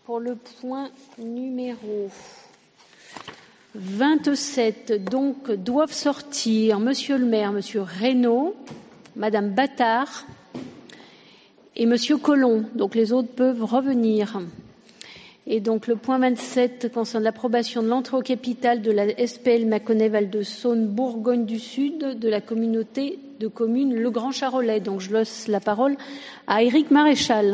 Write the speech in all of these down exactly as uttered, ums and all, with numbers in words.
pour le point numéro vingt-sept, donc, doivent sortir Monsieur le maire, Monsieur Reynaud, Madame Battard et Monsieur Collomb. Donc, les autres peuvent revenir. Et donc, le point vingt-sept concerne l'approbation de l'entrée au capital de la S P L Mâconnais-Val de Saône Bourgogne du Sud de la communauté de communes Le Grand Charolais. Donc, je laisse la parole à Éric Maréchal.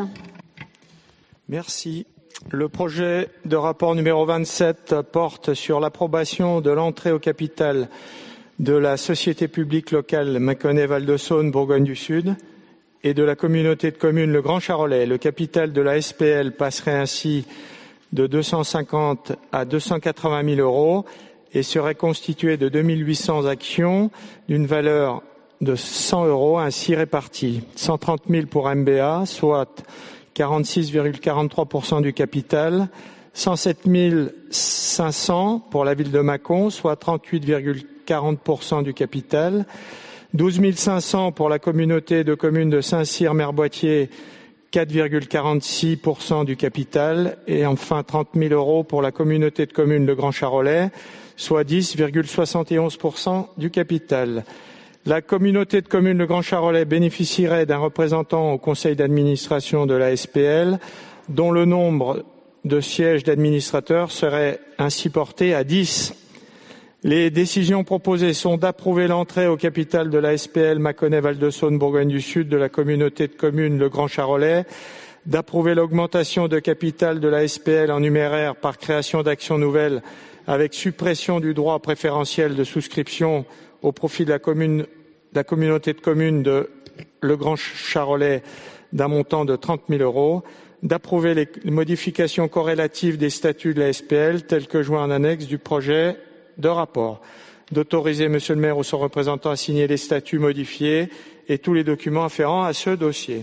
Merci. Le projet de rapport numéro vingt-sept porte sur l'approbation de l'entrée au capital de la société publique locale Mâconnais-Val de Saône Bourgogne du Sud et de la communauté de communes Le Grand Charolais. Le capital de la S P L passerait ainsi de deux cent cinquante à deux cent quatre-vingt mille euros et serait constitué de deux mille huit cents actions d'une valeur de cent euros ainsi réparties. cent trente mille pour M B A, soit quarante-six virgule quarante-trois pour cent du capital, cent sept mille cinq cents pour la ville de Mâcon, soit trente-huit virgule quarante pour cent du capital, douze mille cinq cents pour la communauté de communes de Saint-Cyr-Merboîtier, quatre virgule quarante-six pour cent du capital, et enfin trente mille euros pour la communauté de communes Le Grand Charolais, soit dix virgule soixante et onze pour cent du capital. La communauté de communes Le Grand Charolais bénéficierait d'un représentant au conseil d'administration de la S P L, dont le nombre de sièges d'administrateurs serait ainsi porté à dix. Les décisions proposées sont d'approuver l'entrée au capital de la S P L Mâconnais-Val de Saône Bourgogne du Sud de la communauté de communes Le Grand Charolais, d'approuver l'augmentation de capital de la S P L en numéraire par création d'actions nouvelles avec suppression du droit préférentiel de souscription au profit de la, commune, de la communauté de communes de Le Grand Charolais d'un montant de trente mille euros, d'approuver les modifications corrélatives des statuts de la S P L tels que joints en annexe du projet de rapport, d'autoriser Monsieur le maire ou son représentant à signer les statuts modifiés et tous les documents afférents à ce dossier.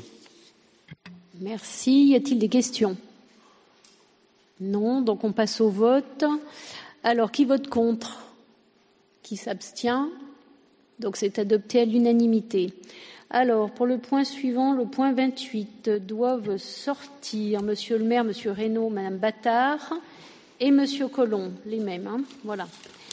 Merci. Y a-t-il des questions? Non. Donc on passe au vote. Alors, qui vote contre? Qui s'abstient? Donc c'est adopté à l'unanimité. Alors, pour le point suivant, le point vingt-huit, doivent sortir Monsieur le maire, Monsieur Reynaud, Madame Battard et Monsieur Collomb, les mêmes. Hein, voilà.